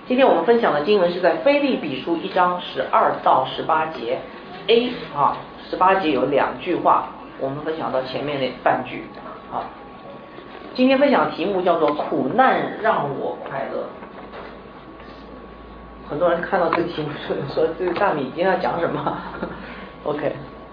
今天我们分享的经文是在腓立比书1章12到18节 A 18节有2句话，我们分享到前面那半句。今天分享的题目叫做苦难让我快乐。很多人看到这个题目说这个大米今天要讲什么OK，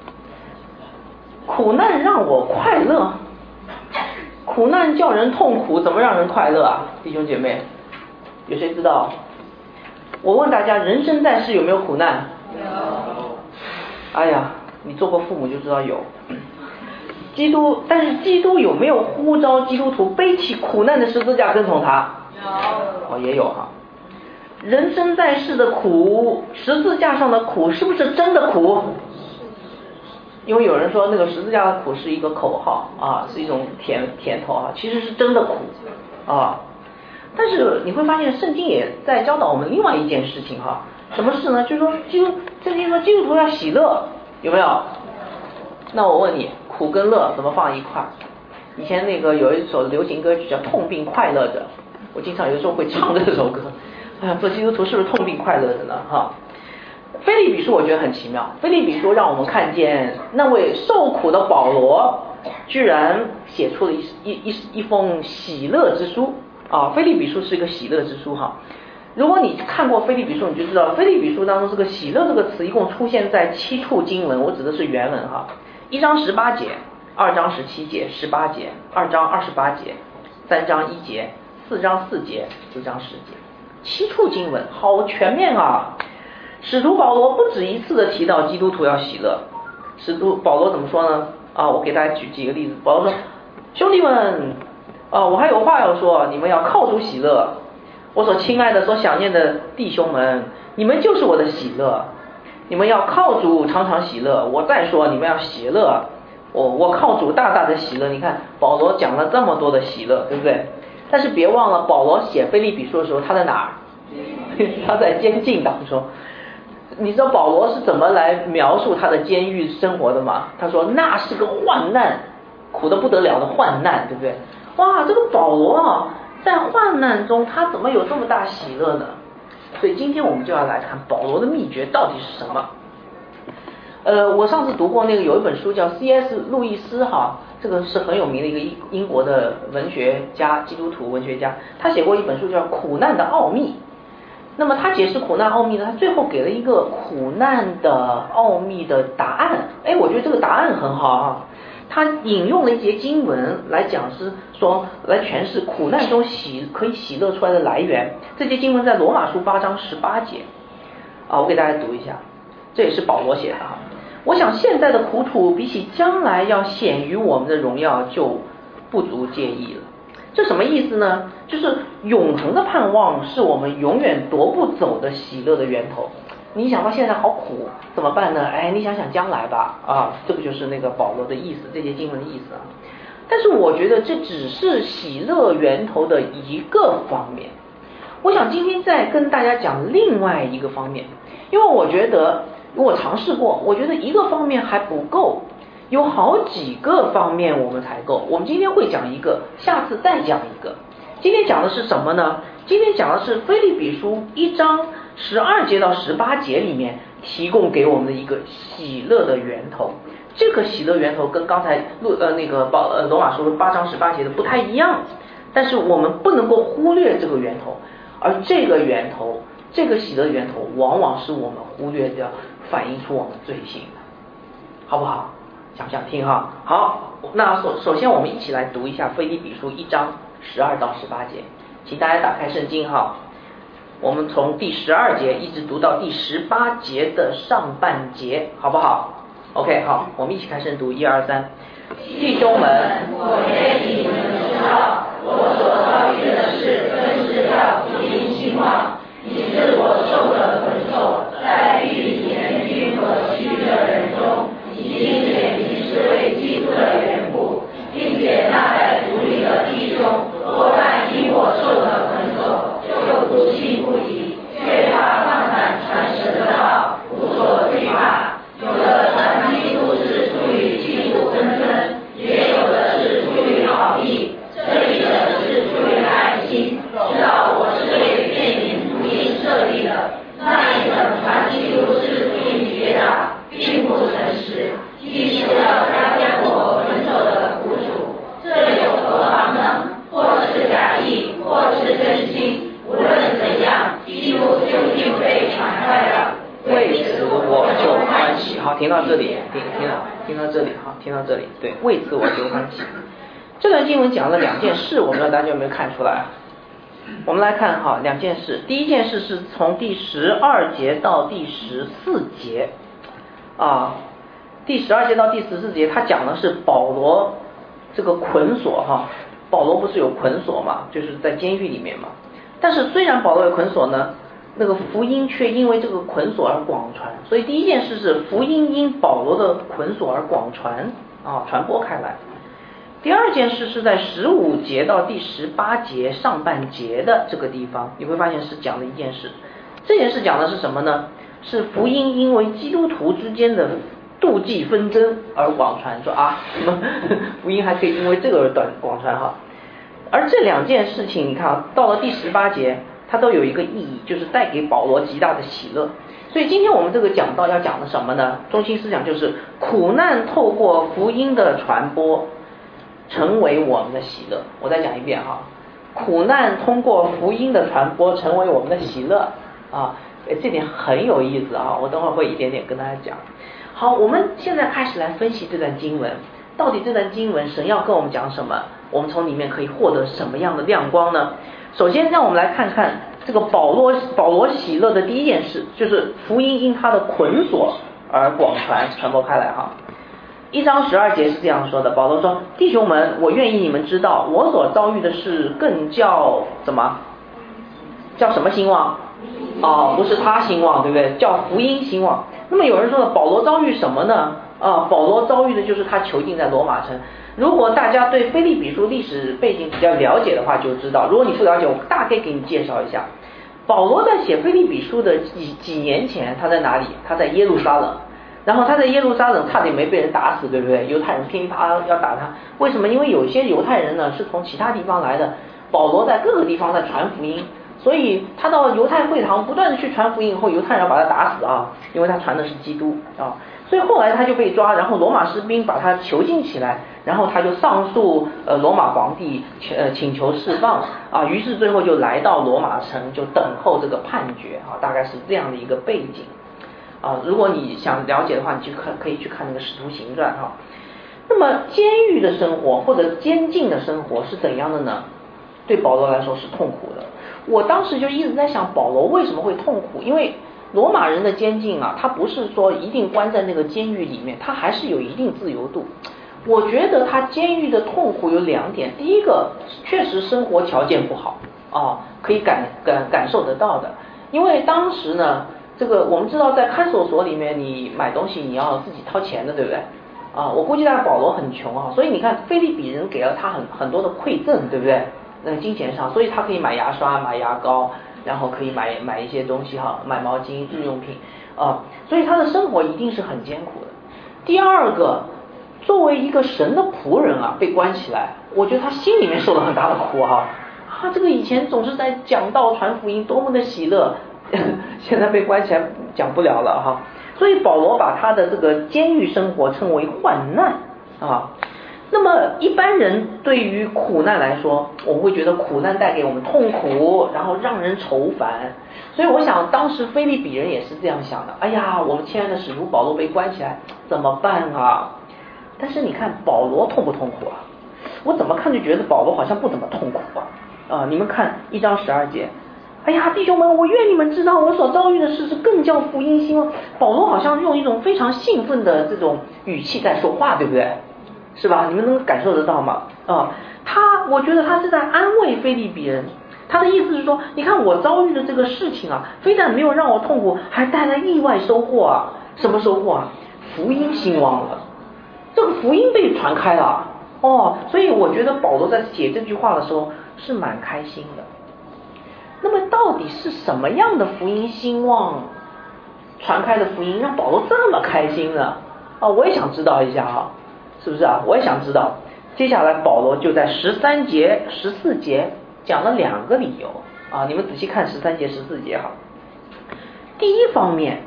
苦难让我快乐，苦难叫人痛苦，怎么让人快乐啊？弟兄姐妹，有谁知道？我问大家，人生在世有没有苦难？有。哎呀，你做过父母就知道有。但是基督有没有呼召基督徒背起苦难的十字架跟从他？有。也有哈。人生在世的苦，十字架上的苦，是不是真的苦？因为有人说那个十字架的苦是一个口号啊，是一种甜头啊，其实是真的苦啊。但是你会发现圣经也在教导我们另外一件事情哈，什么事呢？就是说圣经说基督徒要喜乐，有没有？那我问你，苦跟乐怎么放一块？以前那个有一首流行歌曲叫《痛并快乐着》，我经常有时候会唱这首歌。做基督徒是不是痛并快乐着呢？腓立比书我觉得很奇妙，腓立比书让我们看见那位受苦的保罗居然写出了一封喜乐之书啊！腓立比书是一个喜乐之书哈。如果你看过腓立比书，你就知道腓立比书当中这个喜乐这个词一共出现在7处经文，我指的是原文哈。1章18节，2章17节，18节，2章28节，3章1节，4章4节，4章10节，7处经文，好全面啊！使徒保罗不止一次的提到基督徒要喜乐。使徒保罗怎么说呢？我给大家举几个例子。保罗说：“兄弟们，我还有话要说，你们要靠主喜乐。我所亲爱的、所想念的弟兄们，你们就是我的喜乐。你们要靠主常常喜乐。我再说，你们要喜乐。我靠主大大的喜乐。”你看保罗讲了这么多的喜乐，对不对？但是别忘了，保罗写腓立比书的时候，他在哪儿？他在监禁当中。你知道保罗是怎么来描述他的监狱生活的吗？他说那是个患难，苦得不得了的患难，对不对？哇，这个保罗在患难中他怎么有这么大喜乐呢？所以今天我们就要来看保罗的秘诀到底是什么。我上次读过那个有一本书叫 C.S. 路易斯这个是很有名的一个英国的文学家，基督徒文学家，他写过一本书叫《苦难的奥秘》。那么他解释苦难奥秘呢，他最后给了一个苦难的奥秘的答案。我觉得这个答案很好他引用了一节经文来讲，是说来诠释苦难中可以喜乐出来的来源。这节经文在罗马书8章18节我给大家读一下，这也是保罗写的我想现在的苦楚比起将来要显于我们的荣耀，就不足介意了。这什么意思呢？就是永恒的盼望是我们永远夺不走的喜乐的源头。你想到现在好苦怎么办呢？你想想将来吧这个就是那个保罗的意思，这些经文的意思但是我觉得这只是喜乐源头的一个方面。我想今天再跟大家讲另外一个方面，因为我觉得我尝试过，我觉得一个方面还不够，有好几个方面我们才够。我们今天会讲一个，下次再讲一个。今天讲的是什么呢？今天讲的是腓立比书1章12节到18节里面提供给我们的一个喜乐的源头。这个喜乐源头跟刚才罗马书8章18节的不太一样，但是我们不能够忽略这个源头，而这个源头，这个喜乐源头往往是我们忽略掉，反映出我们罪性的，好不好？想不想听好，那首先我们一起来读一下腓立比书1章12到18节，请大家打开圣经我们从第12节一直读到第18节的上半节，好不好 ？OK， 好，我们一起开始读，1、2、3。弟兄们， 我愿你们知道，我所遭遇的事，更是要福音兴旺，以致我受了捆受，在狱里联军和其余的人中，已经显明是为基督的缘故，并且那在主里的弟兄，多半因我受了捆受，就不信不疑，却怕放胆传神的道，无所惧怕。有的传基督是出于嫉妒纷争，也有的是出于好意，这里的是出于爱心， 真心，无论怎样，基督究竟被传开了。 为此我就欢喜。好，停到这里，停到这里，好，停到这里。对，为此我就欢喜。这段经文讲了两件事，我不知道大家有没有看出来。我们来看哈，两件事。第一件事是从第12节到第14节啊，第12节到第14节，他讲的是保罗这个捆锁哈。保罗不是有捆锁嘛，就是在监狱里面嘛。但是虽然保罗有捆锁呢，那个福音却因为这个捆锁而广传。所以第一件事是福音因保罗的捆锁而广传啊，传播开来。第二件事是在15节到第18节上半节的这个地方，你会发现是讲的一件事。这件事讲的是什么呢？是福音因为基督徒之间的妒忌纷争而广传，说啊，什么福音还可以因为这个而广传哈。而这两件事情，你看啊，到了第18节，它都有一个意义，就是带给保罗极大的喜乐。所以今天我们这个讲道要讲的什么呢？中心思想就是苦难透过福音的传播成为我们的喜乐。我再讲一遍哈，苦难通过福音的传播成为我们的喜乐啊，这点很有意思啊，我等会儿会一点点跟大家讲。好，我们现在开始来分析这段经文，到底这段经文神要跟我们讲什么？我们从里面可以获得什么样的亮光呢？首先让我们来看看这个保罗喜乐的第一件事，就是福音因他的捆锁而广传播开来哈。1章12节是这样说的，保罗说：弟兄们，我愿意你们知道，我所遭遇的事更叫什么？叫什么兴旺？不是他兴旺，对不对？叫福音兴旺。那么有人说了，保罗遭遇什么呢？保罗遭遇的就是他囚禁在罗马城。如果大家对腓立比书历史背景比较了解的话，就知道。如果你不了解，我大概给你介绍一下。保罗在写腓立比书的几年前，他在哪里？他在耶路撒冷。然后他在耶路撒冷差点没被人打死，对不对？犹太人噼啪要打他，为什么？因为有些犹太人呢是从其他地方来的，保罗在各个地方在传福音，所以他到犹太会堂不断的去传福音以后，犹太人要把他打死啊，因为他传的是基督啊，所以后来他就被抓，然后罗马士兵把他囚禁起来，然后他就上诉罗马皇帝请求释放啊，于是最后就来到罗马城，就等候这个判决啊，大概是这样的一个背景。如果你想了解的话，你就可以去看那个《使徒行传》哈。那么监狱的生活或者监禁的生活是怎样的呢？对保罗来说是痛苦的。我当时就一直在想，保罗为什么会痛苦？因为罗马人的监禁啊，他不是说一定关在那个监狱里面，他还是有一定自由度。我觉得他监狱的痛苦有两点，第一个确实生活条件不好可以感受得到的。因为当时呢，这个我们知道在看守所里面，你买东西你要自己掏钱的，对不对？我估计大概保罗很穷所以你看腓立比人给了他很多的馈赠，对不对？那个金钱上，所以他可以买牙刷、买牙膏，然后可以买一些东西买毛巾、日用品所以他的生活一定是很艰苦的。第二个，作为一个神的仆人被关起来，我觉得他心里面受了很大的苦这个以前总是在讲道传福音，多么的喜乐，现在被关起来讲不了了所以保罗把他的这个监狱生活称为患难那么一般人对于苦难来说，我们会觉得苦难带给我们痛苦，然后让人愁烦。所以我想当时腓立比人也是这样想的，哎呀，我们亲爱的使徒保罗被关起来怎么办但是你看保罗痛不痛苦我怎么看就觉得保罗好像不怎么痛苦你们看1章12节，哎呀，弟兄们，我愿你们知道我所遭遇的事是更叫福音兴旺。保罗好像用一种非常兴奋的这种语气在说话，对不对？是吧？你们能感受得到吗？我觉得他是在安慰腓立比人，他的意思是说，你看我遭遇的这个事情非但没有让我痛苦，还带来意外收获什么收获福音兴旺了，这个福音被传开了所以我觉得保罗在写这句话的时候是蛮开心的。那么到底是什么样的福音兴旺传开的福音让保罗这么开心呢？我也想知道一下是不是我也想知道。接下来保罗就在13节、14节讲了2个理由你们仔细看13节、14节第一方面，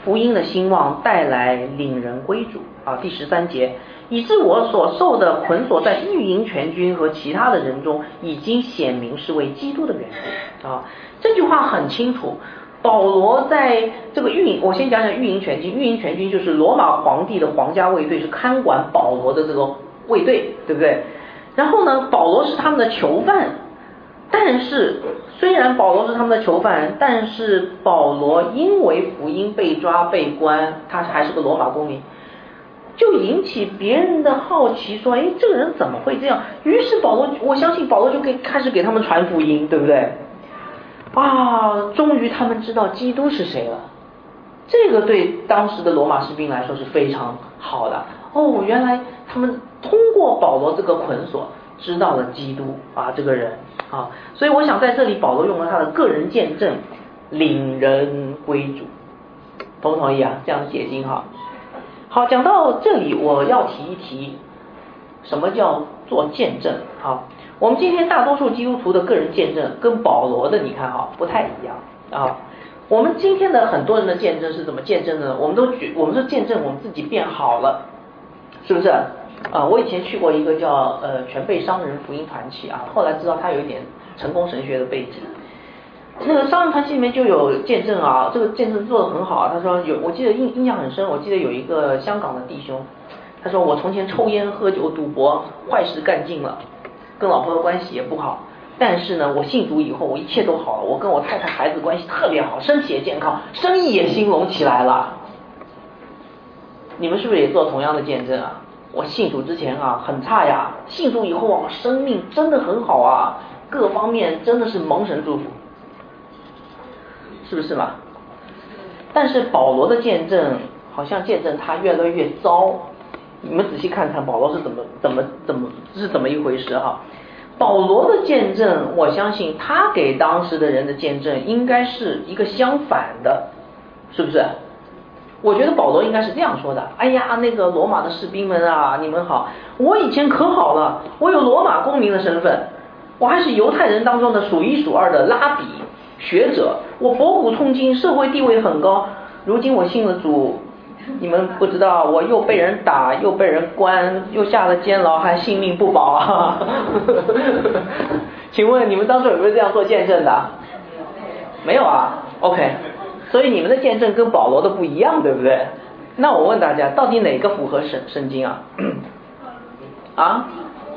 福音的兴旺带来领人归主啊。第13节，以致我所受的捆锁在御营全军和其他的人中，已经显明是为基督的缘故啊。这句话很清楚。保罗在这个御营，我先讲讲御营全军。御营全军就是罗马皇帝的皇家卫队，是看管保罗的这个卫队，对不对？然后呢，保罗是他们的囚犯，但是虽然保罗是他们的囚犯，但是保罗因为福音被抓被关，他还是个罗马公民，就引起别人的好奇，说哎，这个人怎么会这样？于是保罗，我相信保罗就开始给他们传福音，对不对？啊，终于他们知道基督是谁了。这个对当时的罗马士兵来说是非常好的哦，原来他们通过保罗这个捆锁知道了基督啊这个人啊，所以我想在这里保罗用了他的个人见证领人归主，同不同意啊？这样解经哈。好，讲到这里我要提一提什么叫做见证啊。我们今天大多数基督徒的个人见证跟保罗的你看哈不太一样啊。我们今天的很多人的见证是怎么见证的呢？我们是见证我们自己变好了，是不是啊？我以前去过一个叫全备商人福音团契啊，后来知道他有一点成功神学的背景。那个商人团契里面就有见证啊，这个见证做得很好啊。他说我记得印象很深，我记得有一个香港的弟兄，他说我从前抽烟喝酒赌博，坏事干尽了，跟老婆的关系也不好，但是呢我信主以后我一切都好了，我跟我太太孩子关系特别好，身体也健康，生意也兴隆起来了。你们是不是也做同样的见证啊？我信主之前啊很差呀，信主以后啊生命真的很好啊，各方面真的是蒙神祝福，是不是嘛？但是保罗的见证好像见证他越来越糟，你们仔细看看保罗是怎么一回事哈？保罗的见证，我相信他给当时的人的见证应该是一个相反的，是不是？我觉得保罗应该是这样说的：哎呀，那个罗马的士兵们啊，你们好，我以前可好了，我有罗马公民的身份，我还是犹太人当中的数一数二的拉比学者，我博古通今，社会地位很高。如今我信了主，你们不知道，我又被人打，又被人关，又下了监牢，还性命不保啊！请问你们当初有没有这样做见证的？没有啊 ？OK， 所以你们的见证跟保罗的不一样，对不对？那我问大家，到底哪个符合圣经啊？啊？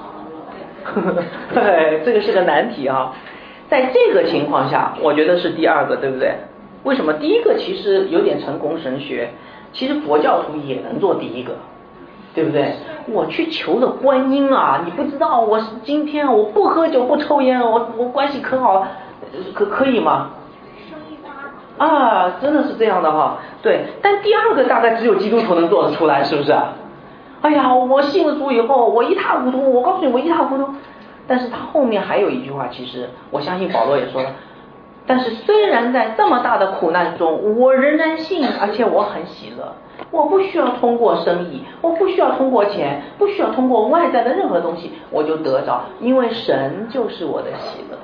对，这个是个难题啊。在这个情况下，我觉得是第二个，对不对？为什么？第一个其实有点成功神学，其实佛教徒也能做第一个，对不对？我去求了观音啊，你不知道，我今天我不喝酒不抽烟，我关系可好了，可以吗？啊，真的是这样的哈。对，但第二个大概只有基督徒能做得出来，是不是？哎呀，我信了主以后，我一塌糊涂，我告诉你，我一塌糊涂。但是他后面还有一句话，其实我相信保罗也说了，但是虽然在这么大的苦难中，我仍然信，而且我很喜乐。我不需要通过生意，我不需要通过钱，不需要通过外在的任何东西，我就得着，因为神就是我的喜乐。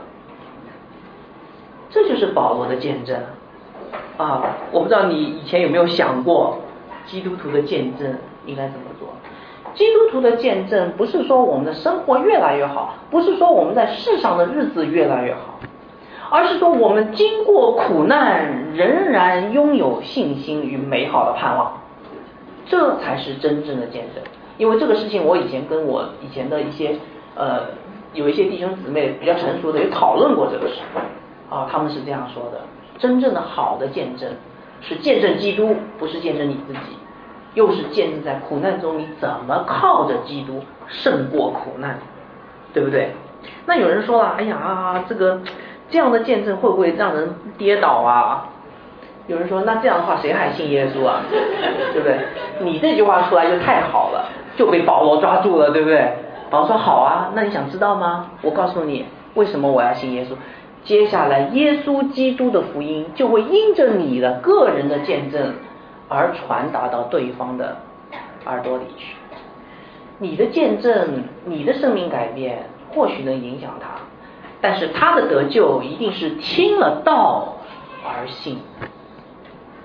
这就是保罗的见证啊！我不知道你以前有没有想过，基督徒的见证应该怎么做？基督徒的见证不是说我们的生活越来越好，不是说我们在世上的日子越来越好，而是说我们经过苦难仍然拥有信心与美好的盼望，这才是真正的见证。因为这个事情我以前跟我以前的一些有一些弟兄姊妹比较成熟的也讨论过这个事啊，他们是这样说的：真正的好的见证是见证基督，不是见证你自己，又是见证在苦难中你怎么靠着基督胜过苦难，对不对？那有人说了，哎呀，这样的见证会不会让人跌倒啊？有人说，那这样的话谁还信耶稣啊？对不对？你这句话出来就太好了，就被保罗抓住了，对不对？保罗说好啊，那你想知道吗？我告诉你为什么我要信耶稣。接下来耶稣基督的福音就会因着你的个人的见证而传达到对方的耳朵里去。你的见证，你的生命改变或许能影响他，但是他的得救一定是听了道而信。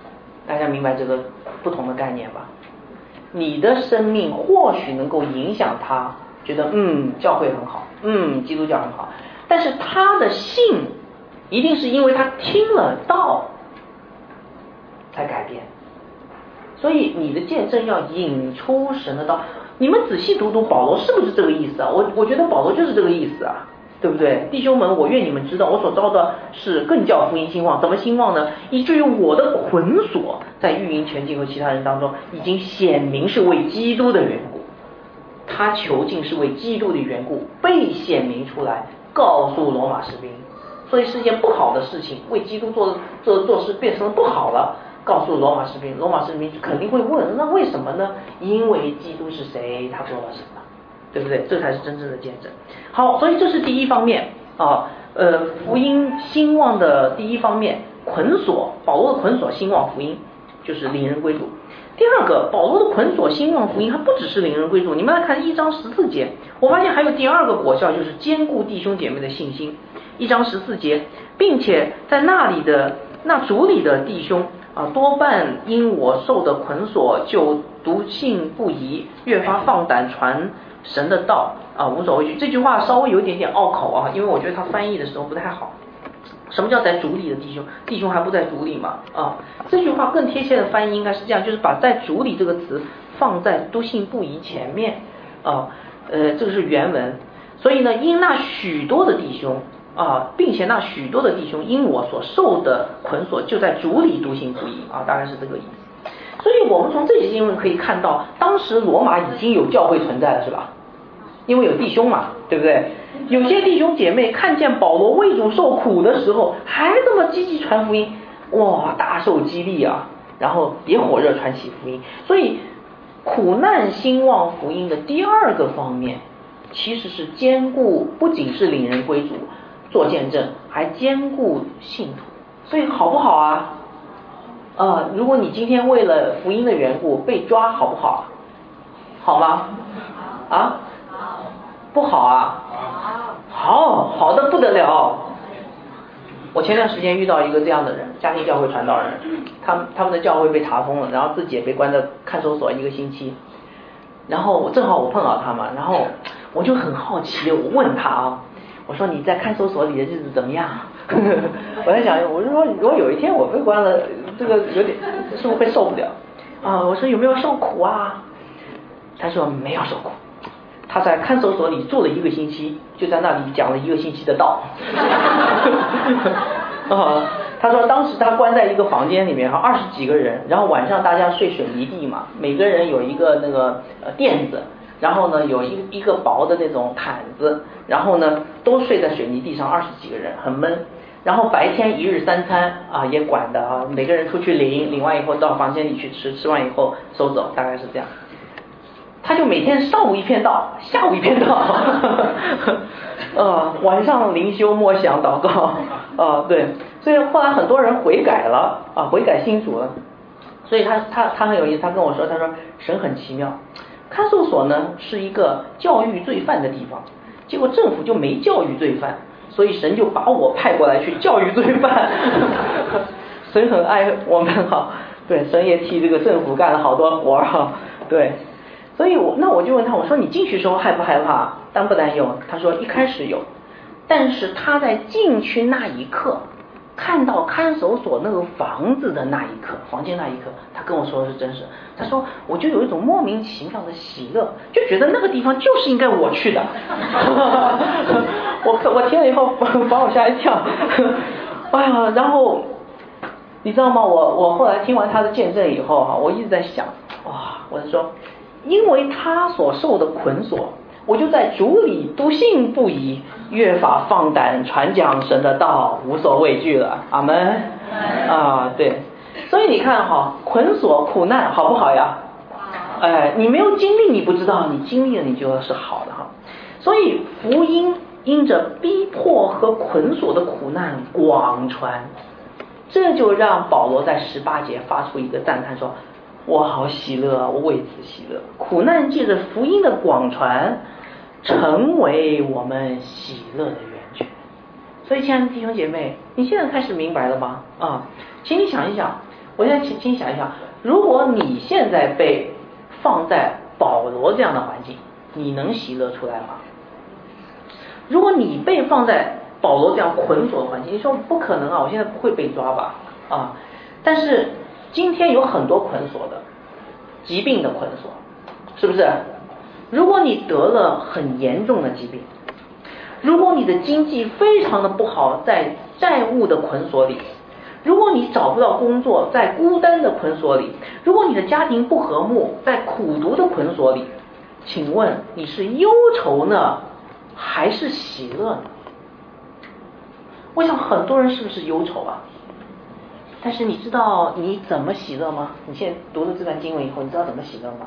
大家明白这个不同的概念吧？你的生命或许能够影响他，觉得教会很好，基督教很好，但是他的信一定是因为他听了道才改变。所以你的见证要引出神的道。你们仔细读读保罗是不是这个意思啊？我觉得保罗就是这个意思啊，对不对？弟兄们，我愿你们知道，我所招的是更叫福音兴旺。怎么兴旺呢？以至于我的捆锁在御营全境和其他人当中已经显明是为基督的缘故，他囚禁是为基督的缘故被显明出来，告诉罗马士兵。所以是件不好的事情，为基督做事变成了不好了，告诉罗马士兵，罗马士兵肯定会问，那为什么呢？因为基督是谁，他做了什么，对不对？这才是真正的见证。好，所以这是第一方面啊，福音兴旺的第一方面，捆锁，保罗的捆锁兴旺福音，就是领人归主。第二个，保罗的捆锁兴旺福音，它不只是领人归主。你们来看1章14节，我发现还有第二个果效，就是坚固弟兄姐妹的信心。1章14节，并且在那主里的弟兄多半因我受的捆锁，就笃信不疑，越发放胆传神的道无所畏惧。这句话稍微有一点点拗口因为我觉得他翻译的时候不太好。什么叫在主里的弟兄？弟兄还不在主里吗？这句话更贴切的翻译应该是这样，就是把在主里这个词放在笃信不疑前面这个是原文。所以呢，因那许多的弟兄并且那许多的弟兄因我所受的捆锁，就在主里笃信不疑大概是这个意思。所以我们从这些经文可以看到，当时罗马已经有教会存在了，是吧？因为有弟兄嘛，对不对？有些弟兄姐妹看见保罗为主受苦的时候，还这么积极传福音，哇，大受激励然后也火热传起福音。所以苦难兴旺福音的第二个方面，其实是兼顾，不仅是领人归主做见证，还兼顾信徒。所以好不好啊？如果你今天为了福音的缘故被抓，好不好？好吗？不好好的不得了。我前段时间遇到一个这样的人，家庭教会传道人，他们的教会被查封了，然后自己也被关在看守所1个星期。然后正好我碰到他嘛，然后我就很好奇，我问他我说你在看守所里的日子怎么样？我在想，我就说如果有一天我被关了，这个有点是不是会受不了我说有没有受苦他说没有受苦，他在看守所里住了1个星期，就在那里讲了1个星期的道。他说当时他关在一个房间里面20几个人，然后晚上大家睡水泥地嘛，每个人有一个那个垫子，然后呢有一个薄的那种毯子，然后呢都睡在水泥地上，20几个人很闷。然后白天1日3餐也管的每个人出去领完以后到房间里去吃，吃完以后收走，大概是这样。他就每天上午一篇道，下午一篇道，晚上灵修默想祷告对，所以后来很多人悔改了悔改信主了。所以他很有意思，他跟我说，他说神很奇妙，看守所呢是一个教育罪犯的地方，结果政府就没教育罪犯，所以神就把我派过来去教育罪犯。神很爱我们对，神也替这个政府干了好多活对。所以我就问他，我说你进去的时候害不害怕，担不担忧？他说一开始有，但是他在进去那一刻，看到看守所那个房子的那一刻，房间那一刻，他跟我说的是真实。他说我就有一种莫名其妙的喜乐，就觉得那个地方就是应该我去的。我听了以后把我吓一跳。然后你知道吗？我后来听完他的见证以后我一直在想，我就说，因为他所受的捆锁，我就在主里笃信不疑，越发放胆传讲神的道，无所畏惧了。阿们对。所以你看捆锁苦难好不好呀？你没有经历你不知道，你经历了你就是好的所以福音因着逼迫和捆锁的苦难广传，这就让保罗在18节发出一个赞叹说，我好喜乐，我为此喜乐。苦难借着福音的广传，成为我们喜乐的源泉。所以亲爱的弟兄姐妹，你现在开始明白了吗？请你想一想， 我现在请想一想，如果你现在被放在保罗这样的环境，你能喜乐出来吗？如果你被放在保罗这样捆锁的环境，你说不可能啊，我现在不会被抓吧？啊，但是今天有很多捆锁的，疾病的捆锁，是不是？如果你得了很严重的疾病，如果你的经济非常的不好，在债务的捆锁里，如果你找不到工作，在孤单的捆锁里，如果你的家庭不和睦，在苦毒的捆锁里，请问你是忧愁呢，还是喜乐呢？我想很多人是不是忧愁啊？但是你知道你怎么喜乐吗？你现在读了这段经文以后，你知道怎么喜乐吗？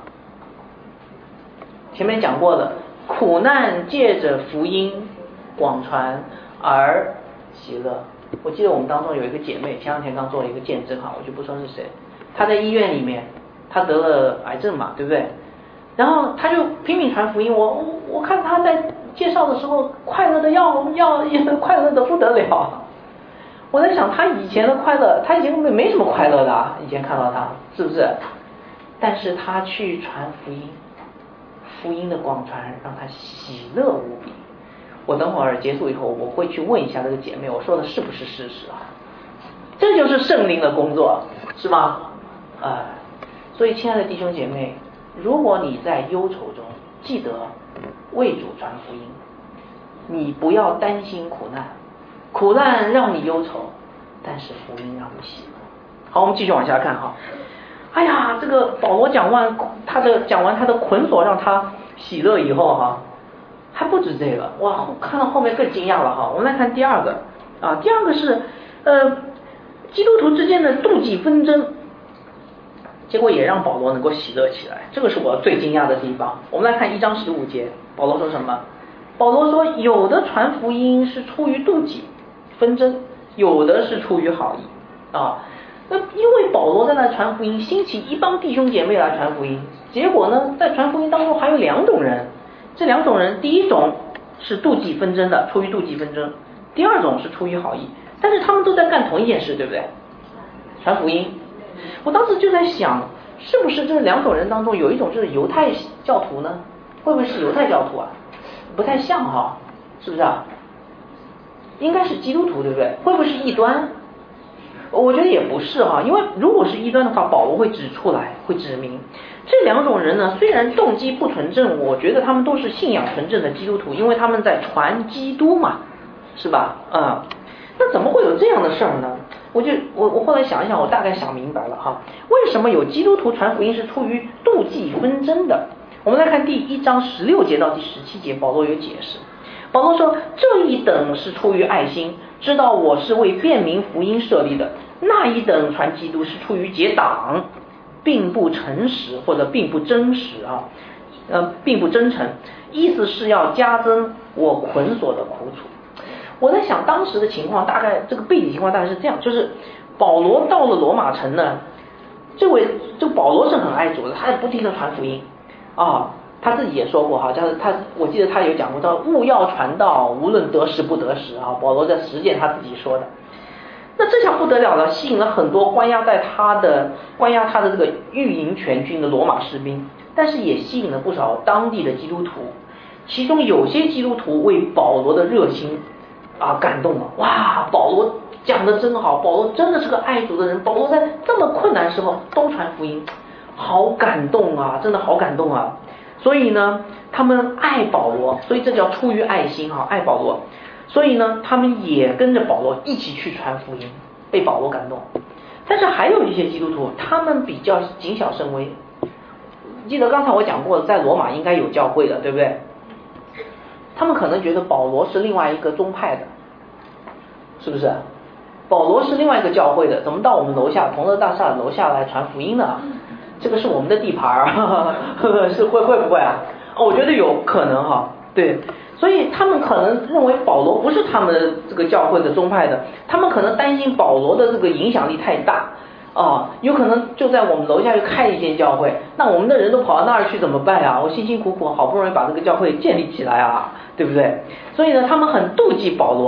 前面讲过的，苦难借着福音广传而喜乐。我记得我们当中有一个姐妹，前两天刚做了一个见证哈，我就不说是谁，她在医院里面，她得了癌症嘛，对不对？然后她就拼命传福音，我看她在介绍的时候快乐的快乐的不得了。我在想她以前的快乐，她以前没什么快乐的啊，以前看到她是不是？但是她去传福音，福音的广传让她喜乐无比。我等会儿结束以后，我会去问一下这个姐妹，我说的是不是事实啊？这就是圣灵的工作，是吗？所以亲爱的弟兄姐妹，如果你在忧愁中，记得为主传福音，你不要担心苦难，苦难让你忧愁，但是福音让你喜乐。好，我们继续往下看哈。哎呀，这个保罗讲完他的捆锁让他喜乐以后哈，还不止这个，哇，看到后面更惊讶了哈。我们来看第二个啊，第二个是基督徒之间的妒忌纷争，结果也让保罗能够喜乐起来，这个是我最惊讶的地方。我们来看1章15节，保罗说什么？保罗说，有的传福音是出于妒忌纷争，有的是出于好意啊。那因为保罗在那传福音，兴起一帮弟兄姐妹来传福音，结果呢，在传福音当中还有两种人，这两种人，第一种是妒忌纷争的，出于妒忌纷争；第二种是出于好意，但是他们都在干同一件事，对不对？传福音。我当时就在想，是不是这两种人当中有一种就是犹太教徒呢？会不会是犹太教徒啊？不太像哈，是不是啊？应该是基督徒，对不对？会不会是异端？我觉得也不是哈，因为如果是异端的话，保罗会指出来，会指明这两种人呢，虽然动机不纯正，我觉得他们都是信仰纯正的基督徒，因为他们在传基督嘛，是吧？那怎么会有这样的事儿呢？我后来想一想，我大概想明白了哈，为什么有基督徒传福音是出于妒忌纷争的？我们来看第1章16节到第17节，保罗有解释。保罗说，这一等是出于爱心，知道我是为辨明福音设立的；那一等传基督是出于结党，并不诚实或者并不真实啊，并不真诚，意思是要加增我捆锁的苦楚。我在想当时的情况，大概这个背景情况大概是这样，就是保罗到了罗马城呢，这保罗是很爱主的，他也不停地传福音啊。他自己也说过哈，我记得他有讲过，他务要传道，无论得时不得时啊。保罗在实践他自己说的。那这下不得了了，吸引了很多关押他的这个御营全军的罗马士兵，但是也吸引了不少当地的基督徒。其中有些基督徒为保罗的热心感动了，哇，保罗讲得真好，保罗真的是个爱主的人，保罗在这么困难的时候都传福音，好感动啊，真的好感动啊。所以呢，他们爱保罗，所以这叫出于爱心爱保罗。所以呢，他们也跟着保罗一起去传福音，被保罗感动。但是还有一些基督徒，他们比较谨小慎微。记得刚才我讲过，在罗马应该有教会的，对不对？他们可能觉得保罗是另外一个宗派的，是不是？保罗是另外一个教会的，怎么到我们楼下同乐大厦楼下来传福音呢？这个是我们的地盘是会不会啊？我觉得有可能哈，对，所以他们可能认为保罗不是他们这个教会的宗派的，他们可能担心保罗的这个影响力太大有可能就在我们楼下又开一间教会，那我们的人都跑到那儿去怎么办啊？我辛辛苦苦好不容易把这个教会建立起来对不对？所以呢，他们很妒忌保罗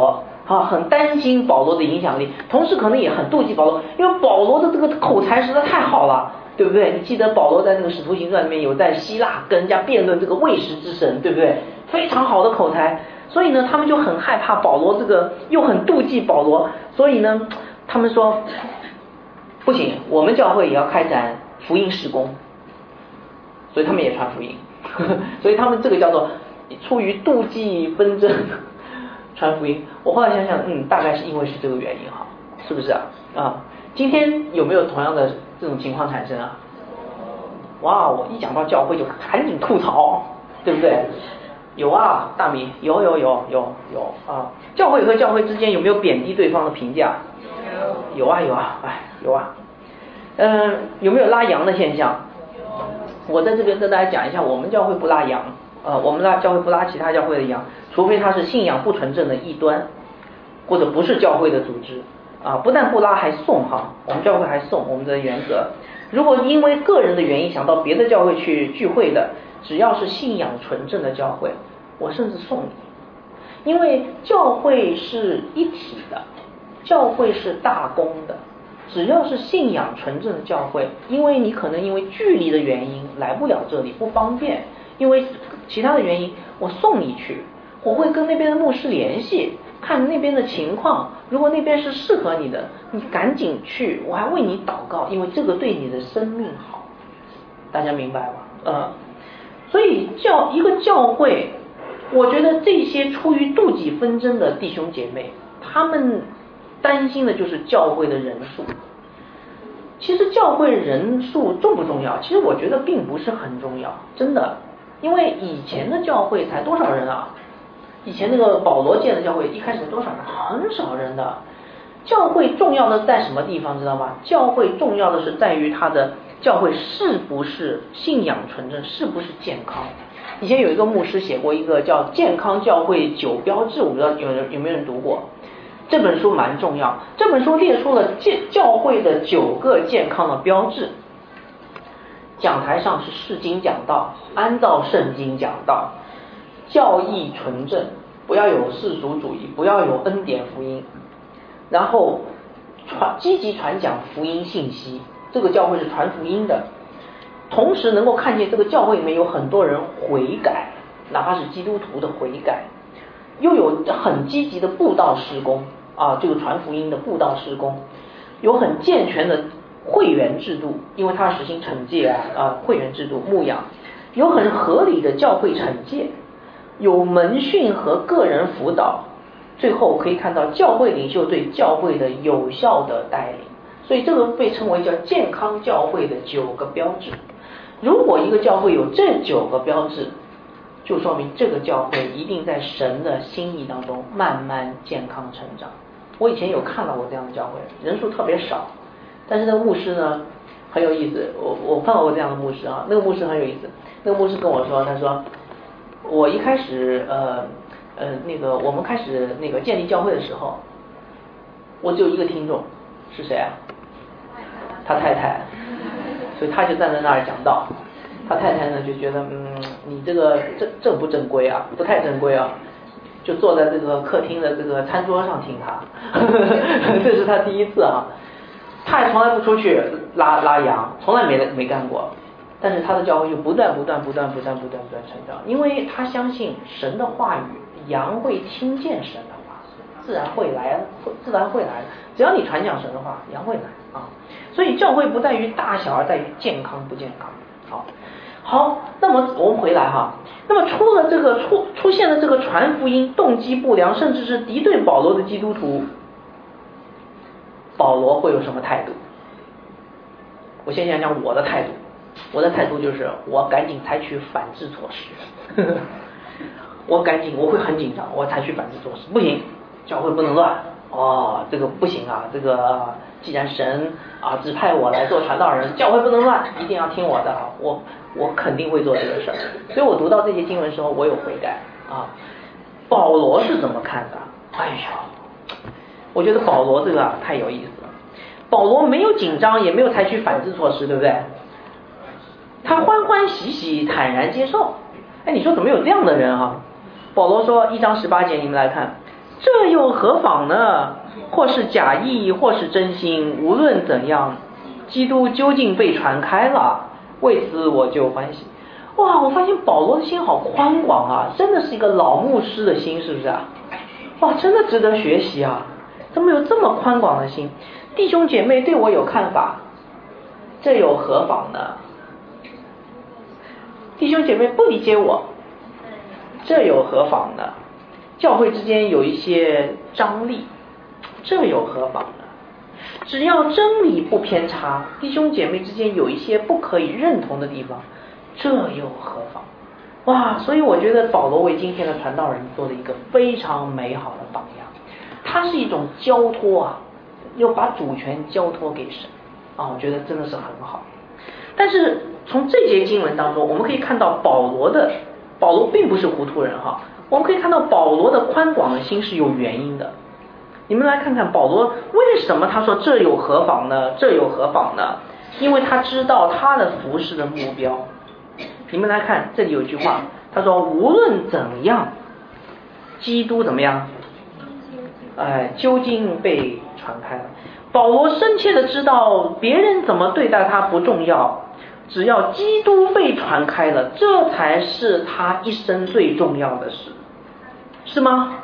很担心保罗的影响力，同时可能也很妒忌保罗，因为保罗的这个口才实在太好了，对不对？你记得保罗在那个使徒行传里面有在希腊跟人家辩论这个未识之神，对不对？非常好的口才，所以呢他们就很害怕保罗这个，又很妒忌保罗，所以呢他们说不行，我们教会也要开展福音事工，所以他们也传福音所以他们这个叫做出于妒忌纷争传福音。我后来想想，大概是因为是这个原因哈，是不是啊？今天有没有同样的这种情况产生啊？哇，我一讲到教会就赶紧吐槽，对不对？有啊，大米有啊。教会和教会之间有没有贬低对方的评价？有啊，有啊。有没有拉羊的现象？我在这边跟大家讲一下，我们教会不拉羊，我们教会不拉其他教会的羊，除非他是信仰不纯正的异端，或者不是教会的组织啊，不但不拉还送哈，我们教会还送，我们的原则。如果因为个人的原因想到别的教会去聚会的，只要是信仰纯正的教会，我甚至送你，因为教会是一体的，教会是大公的，只要是信仰纯正的教会，因为你可能因为距离的原因来不了这里，不方便，因为其他的原因，我送你去，我会跟那边的牧师联系，看那边的情况，如果那边是适合你的，你赶紧去，我还为你祷告，因为这个对你的生命好，大家明白吗？所以一个教会，我觉得这些出于妒忌纷争的弟兄姐妹，他们担心的就是教会的人数。其实教会人数重不重要？其实我觉得并不是很重要，真的，因为以前的教会才多少人啊？以前那个保罗建的教会一开始多少人？很少人的。教会重要的在什么地方知道吗？教会重要的是在于它的教会是不是信仰纯正，是不是健康。以前有一个牧师写过一个叫《健康教会9标志》，我不知道有没有人读过。这本书蛮重要，这本书列出了教会的9个健康的标志。讲台上是释经讲道，按照圣经讲道，教义纯正，不要有世俗主义，不要有恩典福音，然后积极传讲福音信息，这个教会是传福音的，同时能够看见这个教会里面有很多人悔改，哪怕是基督徒的悔改，又有很积极的布道事工啊，这个传福音的布道事工，有很健全的会员制度，因为它实行惩戒会员制度牧养，有很合理的教会惩戒，有门训和个人辅导，最后可以看到教会领袖对教会的有效的带领，所以这个被称为叫健康教会的9个标志。如果一个教会有这9个标志，就说明这个教会一定在神的心意当中慢慢健康成长。我以前有看到过这样的教会，人数特别少，但是那个牧师呢很有意思，我碰到过这样的牧师啊，那个牧师很有意思，那个牧师跟我说，他说我一开始我们开始建立教会的时候，我只有一个听众，是谁啊？他太太，所以他就站在那儿讲道。他太太呢就觉得你这个正不正规啊，不太正规啊，就坐在这个客厅的这个餐桌上听他这是他第一次啊，他也从来不出去拉羊，从来没干过，但是他的教会就不断成长，因为他相信神的话语，羊会听见神的话，自然会来，只要你传讲神的话，羊会来啊。所以教会不在于大小，而在于健康不健康。好，那么我们回来哈，那么出现了这个传福音动机不良，甚至是敌对保罗的基督徒，保罗会有什么态度？我先讲讲我的态度。我的态度就是我赶紧采取反制措施我会很紧张，我采取反制措施，不行，教会不能乱这个不行啊，这个既然神指派我来做传道人，教会不能乱，一定要听我的，我肯定会做这个事儿。所以我读到这些经文的时候，我有悔改保罗是怎么看的？哎呀，我觉得保罗这个太有意思了。保罗没有紧张，也没有采取反制措施，对不对？他欢欢喜喜坦然接受。你说怎么有这样的人啊？保罗说1章18节，你们来看， 这又何妨呢？或是假意，或是真心，无论怎样，基督究竟被传开了，为此我就欢喜。哇，我发现保罗的心好宽广啊，真的是一个老牧师的心，是不是啊？哇，真的值得学习啊！怎么有这么宽广的心？弟兄姐妹对我有看法，这又何妨呢？弟兄姐妹不理解我，这又何妨呢？教会之间有一些张力，这又何妨呢？只要真理不偏差，弟兄姐妹之间有一些不可以认同的地方，这又何妨？哇，所以我觉得保罗为今天的传道人做了一个非常美好的榜样。他是一种交托啊，又把主权交托给神啊，我觉得真的是很好。但是从这节经文当中，我们可以看到保罗并不是糊涂人哈。我们可以看到保罗的宽广的心是有原因的。你们来看看保罗为什么他说这又何妨呢？这又何妨呢？因为他知道他的服事的目标。你们来看这里有一句话，他说无论怎样，基督怎么样？究竟被传开了。保罗深切的知道别人怎么对待他不重要，只要基督被传开了，这才是他一生最重要的事，是吗？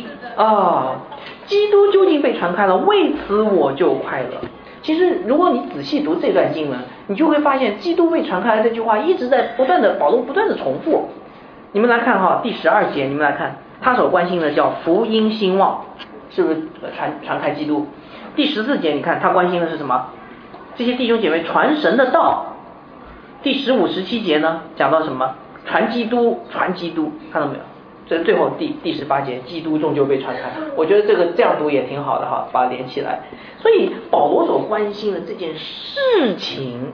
基督究竟被传开了，为此我就快乐。其实如果你仔细读这段经文，你就会发现基督被传开了这句话一直在保罗不断的重复。你们来看哈，第12节，你们来看他所关心的叫福音兴旺，是不是传开基督？第14节你看他关心的是什么？这些弟兄姐妹传神的道。第15、17节呢讲到什么？传基督，看到没有？这最后第18节，基督终究被传开。我觉得这样读也挺好的哈，把它连起来。所以保罗所关心的这件事情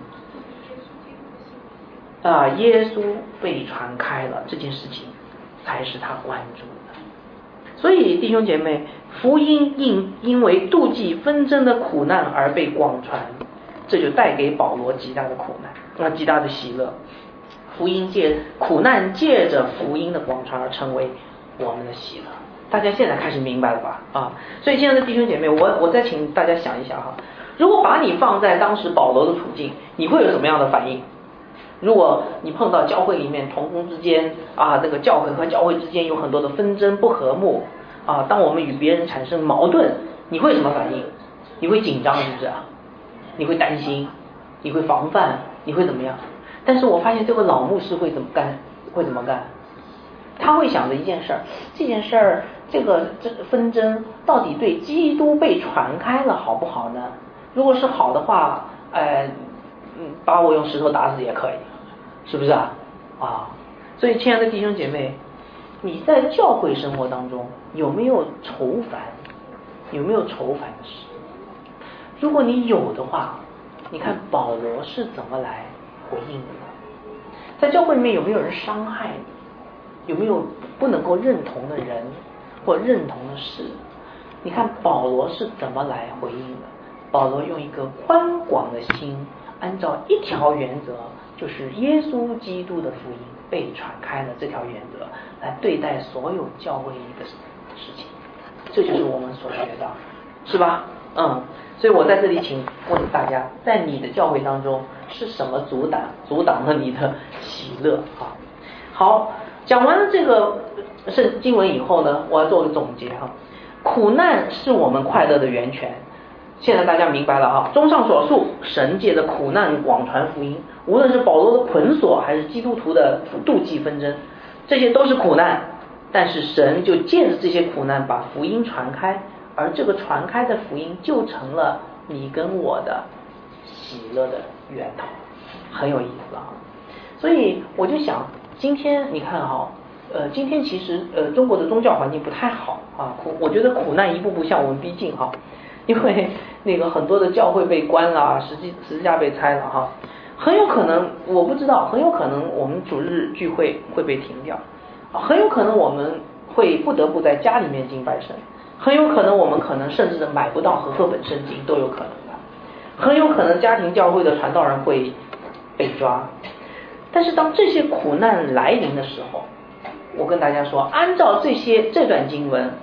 耶稣被传开了，这件事情才是他关注的。所以弟兄姐妹，福音因为妒忌纷争的苦难而被广传，这就带给保罗极大的苦难，极大的喜乐。苦难借着福音的广传而成为我们的喜乐。大家现在开始明白了吧？所以亲爱的弟兄姐妹，我再请大家想一想哈，如果把你放在当时保罗的处境，你会有什么样的反应？如果你碰到教会里面同工之间这个教会和教会之间有很多的纷争不和睦当我们与别人产生矛盾，你会什么反应？你会紧张是不是？你会担心，你会防范，你会怎么样？但是我发现这个老牧师会怎么干？他会想着一件事儿，这件事儿这个纷争到底对基督被传开了好不好呢？如果是好的话，把我用石头打死也可以，是不是所以亲爱的弟兄姐妹，你在教会生活当中有没有愁烦的事？如果你有的话，你看保罗是怎么来回应的？在教会里面有没有人伤害你？有没有不能够认同的人或认同的事？你看保罗是怎么来回应的？保罗用一个宽广的心，按照一条原则，就是耶稣基督的福音被传开了这条原则来对待所有教会的事情。这就是我们所学的，是吧？所以我在这里请问大家，在你的教会当中是什么阻挡了你的喜乐好，讲完了这个圣经文以后呢，我要做个总结苦难是我们快乐的源泉。现在大家明白了综上所述，神借着苦难广传福音，无论是保罗的捆锁还是基督徒的妒忌纷争，这些都是苦难，但是神就借着这些苦难把福音传开，而这个传开的福音就成了你跟我的喜乐的源头，很有意思所以我就想，今天你看今天其实中国的宗教环境不太好我觉得苦难一步步向我们逼近因为那个很多的教会被关了，十字架被拆了很有可能，我不知道，很有可能我们主日聚会会被停掉很有可能我们会不得不在家里面敬拜神，很有可能我们甚至买不到和合本圣经都有可能的，很有可能家庭教会的传道人会被抓。但是当这些苦难来临的时候，我跟大家说，按照这段经文，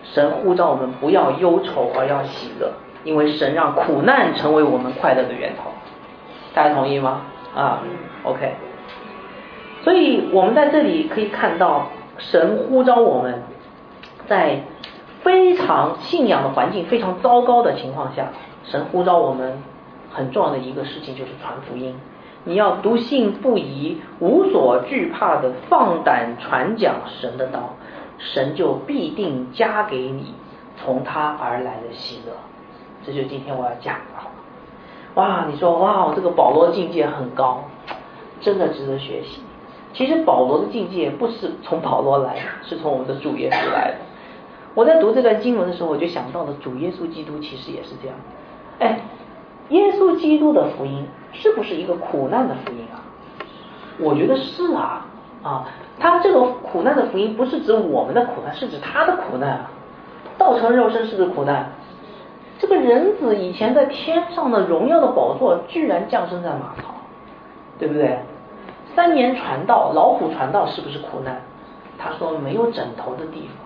神呼召我们不要忧愁而要喜乐，因为神让苦难成为我们快乐的源头。大家同意吗？OK。所以我们在这里可以看到，神呼召我们在非常信仰的环境非常糟糕的情况下，神呼召我们很重要的一个事情就是传福音。你要笃信不疑，无所惧怕的放胆传讲神的道，神就必定加给你从他而来的喜乐。这就是今天我要讲的。哇，你说哇，这个保罗境界很高，真的值得学习。其实保罗的境界不是从保罗来的，是从我们的主耶稣来的。我在读这段经文的时候，我就想到了主耶稣基督其实也是这样。耶稣基督的福音是不是一个苦难的福音啊？我觉得是啊。他这个苦难的福音不是指我们的苦难，是指他的苦难啊。道成肉身是不是苦难？这个人子以前在天上的荣耀的宝座居然降生在马槽，对不对？3年传道，老虎传道是不是苦难？他说没有枕头的地方。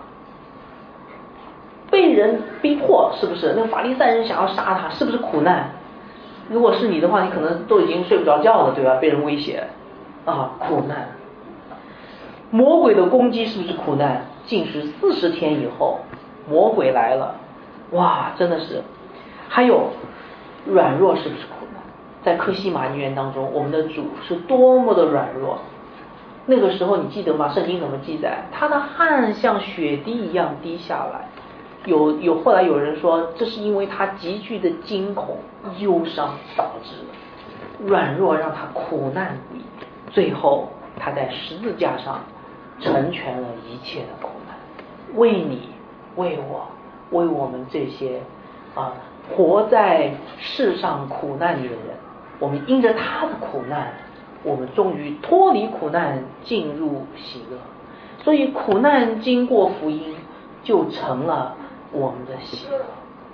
被人逼迫是不是？那个法利赛人想要杀他，是不是苦难？如果是你的话，你可能都已经睡不着觉了，对吧？被人威胁苦难。魔鬼的攻击是不是苦难？禁食40天以后，魔鬼来了，哇，真的是。还有软弱是不是苦难？在客西马尼园当中，我们的主是多么的软弱。那个时候你记得吗？圣经怎么记载？他的汗像血滴一样滴下来。后来有人说，这是因为他极具的惊恐、忧伤导致的。软弱让他苦难不已，最后他在十字架上成全了一切的苦难，为你、为我、为我们这些活在世上苦难里的人，我们因着他的苦难，我们终于脱离苦难，进入喜乐。所以苦难经过福音，就成了我们的喜乐。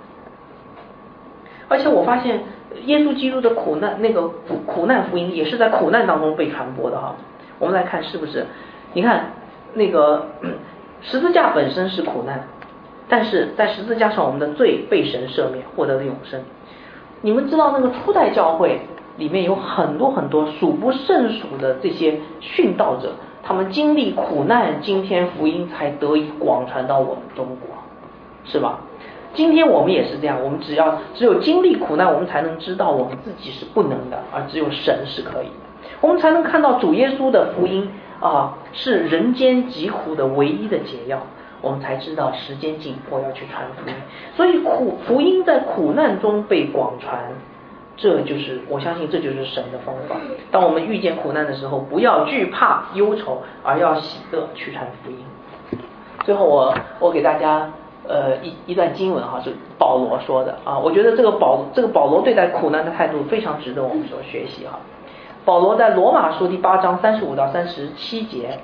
而且我发现耶稣基督的苦难，那个苦难福音也是在苦难当中被传播的哈。我们来看是不是？你看那个十字架本身是苦难，但是在十字架上我们的罪被神赦免，获得了永生。你们知道那个初代教会里面有很多很多数不胜数的这些殉道者，他们经历苦难，今天福音才得以广传到我们中国，是吧？今天我们也是这样，我们只有经历苦难，我们才能知道我们自己是不能的，而只有神是可以的。我们才能看到主耶稣的福音是人间疾苦的唯一的解药，我们才知道时间紧迫要去传福音。所以福音在苦难中被广传，我相信这就是神的方法。当我们遇见苦难的时候，不要惧怕忧愁，而要喜乐去传福音。最后我给大家一段经文是保罗说的我觉得这个保罗对待苦难的态度非常值得我们所学习保罗在罗马书第8章35到37节，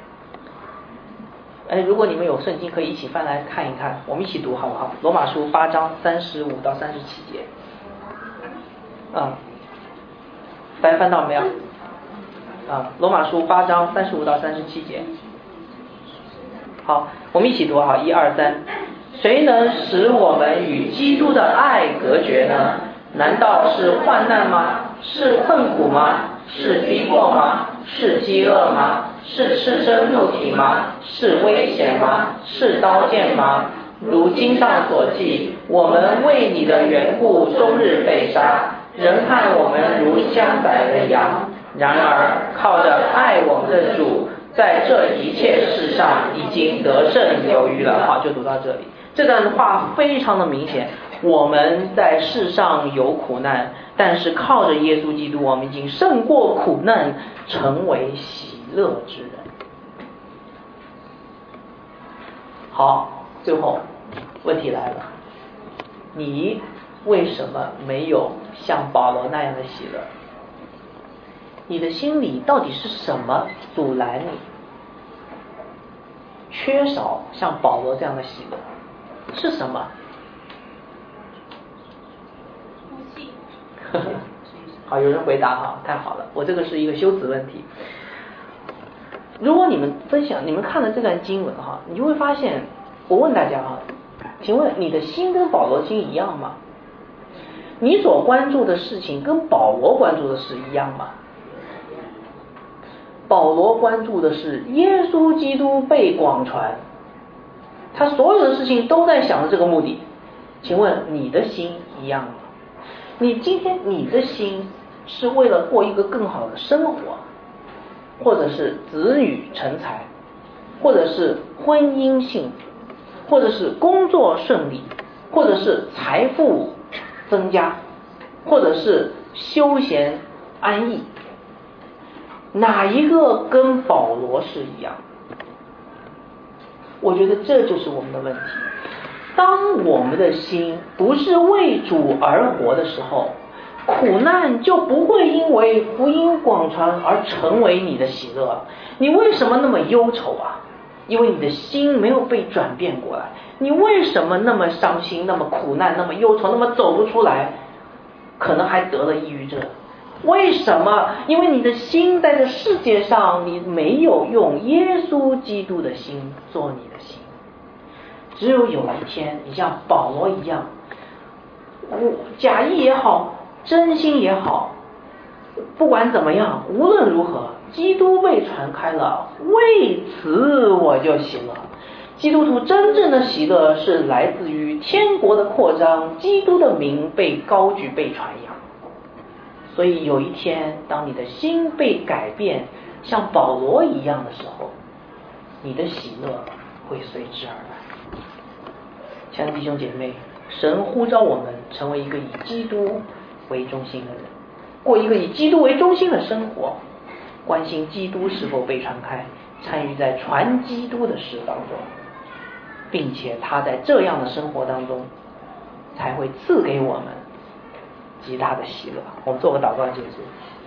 如果你们有圣经可以一起翻来看一看，我们一起读好不好？罗马书8章35到37节大家翻到没有罗马书8章35到37节。好，我们一起读好，1、2、3。谁能使我们与基督的爱隔绝呢？难道是患难吗？是困苦吗？是逼迫吗？是饥饿吗？是赤身露体吗？是危险吗？是刀剑吗？如经上所记，我们为你的缘故终日被杀，人看我们如将宰的羊。然而靠着爱我们的主，在这一切事上已经得胜有余了。好，就读到这里。这段话非常的明显，我们在世上有苦难，但是靠着耶稣基督，我们已经胜过苦难，成为喜乐之人。好，最后问题来了，你为什么没有像保罗那样的喜乐？你的心里到底是什么阻拦你缺少像保罗这样的喜乐？是什么？好，有人回答太好了，我这个是一个修辞问题。如果你们看了这段经文你就会发现我问大家啊，请问你的心跟保罗心一样吗？你所关注的事情跟保罗关注的事一样吗？保罗关注的是耶稣基督被广传，他所有的事情都在想着这个目的。请问你的心一样吗？你今天你的心是为了过一个更好的生活，或者是子女成才，或者是婚姻幸福，或者是工作顺利，或者是财富增加，或者是休闲安逸，哪一个跟保罗是一样？我觉得这就是我们的问题。当我们的心不是为主而活的时候，苦难就不会因为福音广传而成为你的喜乐。你为什么那么忧愁啊？因为你的心没有被转变过来。你为什么那么伤心，那么苦难，那么忧愁，那么走不出来，可能还得了抑郁症？为什么？因为你的心在这世界上，你没有用耶稣基督的心做你的心。只有有一天你像保罗一样，假意也好，真心也好，不管怎么样，无论如何，基督被传开了，为此我就喜乐。基督徒真正的喜乐是来自于天国的扩张，基督的名被高举，被传扬。所以有一天，当你的心被改变，像保罗一样的时候，你的喜乐会随之而来。亲爱的弟兄姐妹，神呼召我们成为一个以基督为中心的人，过一个以基督为中心的生活，关心基督是否被传开，参与在传基督的事当中，并且他在这样的生活当中才会赐给我们极大的喜乐。我们做个祷告结束。